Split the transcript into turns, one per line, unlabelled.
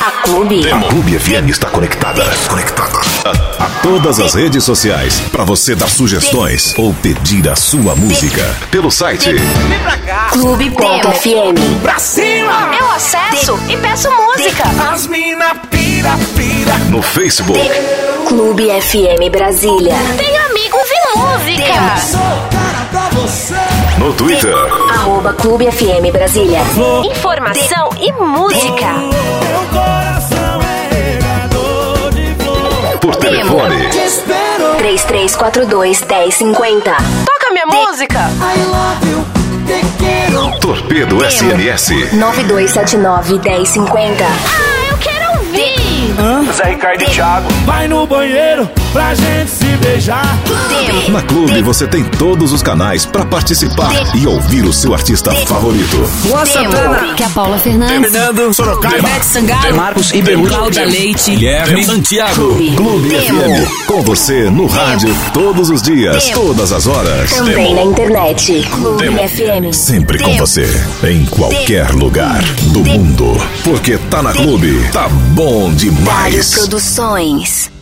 A Clube.
Clube FM está conectada. A todas as redes sociais para você dar sugestões ou pedir a sua música pelo site
Clube.fm.
Pra cima!
Eu acesso e peço música.
As mina pira.
no Facebook.
Clube FM Brasília.
Tem amigos e música.
Sou cara pra você.
No Twitter.
@Clube FM Brasília.
Informação e música.
Meu coração é regador de flor.
Por telefone.
Te espero.
3342-1050.
Toca minha música.
I love you. Te quero.
Torpedo SMS.
9279-1050.
Ah, eu quero ouvir.
Zé Ricardo e Thiago.
Vai no banheiro pra gente se beijar.
Na Clube você tem todos os canais para participar e ouvir o seu artista favorito.
Luan Santana,
Que a Paula Fernandes,
Fernando Sorocaba,
Ivete Sangalo,
Marcos Iberlucci,
Cláudia Leite,
Guilherme Santiago.
Clube FM, com você no rádio todos os dias, todas as horas.
Também na internet. Clube FM.
Sempre com você, em qualquer lugar do mundo. Porque tá na Clube, tá bom
Vários
demais.
Produções.